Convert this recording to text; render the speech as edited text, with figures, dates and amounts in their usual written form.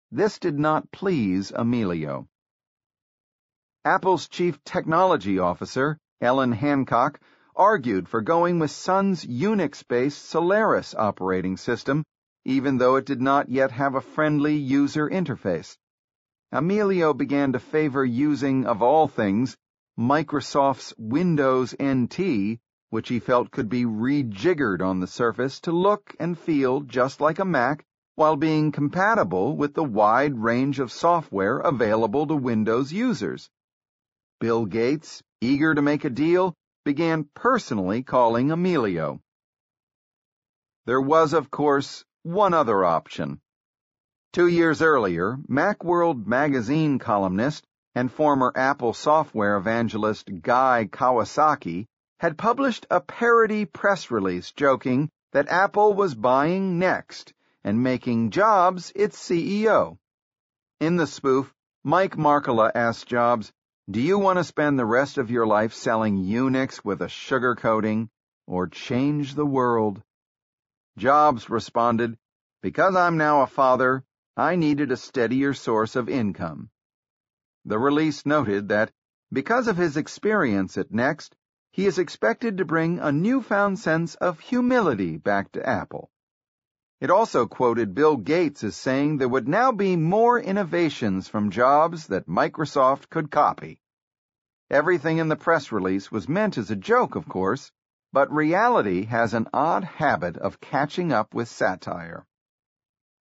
this did not please Emilio. Apple's chief technology officer, Ellen Hancock, argued for going with Sun's Unix-based Solaris operating system, even though it did not yet have a friendly user interface. Emilio began to favor using, of all things, Microsoft's Windows NT, which he felt could be rejiggered on the surface to look and feel just like a Mac, while being compatible with the wide range of software available to Windows users. Bill Gates, eager to make a deal, began personally calling Emilio. There was, of course, one other option. 2 years earlier, Macworld magazine columnist and former Apple software evangelist Guy Kawasaki had published a parody press release joking that Apple was buying Next and making Jobs its CEO. In the spoof, Mike Markkula asked Jobs, "Do you want to spend the rest of your life selling Unix with a sugar coating, or change the world?" Jobs responded, "Because I'm now a father, I needed a steadier source of income." The release noted that, because of his experience at Next, he is expected to bring a newfound sense of humility back to Apple. It also quoted Bill Gates as saying there would now be more innovations from Jobs that Microsoft could copy. Everything in the press release was meant as a joke, of course, but reality has an odd habit of catching up with satire.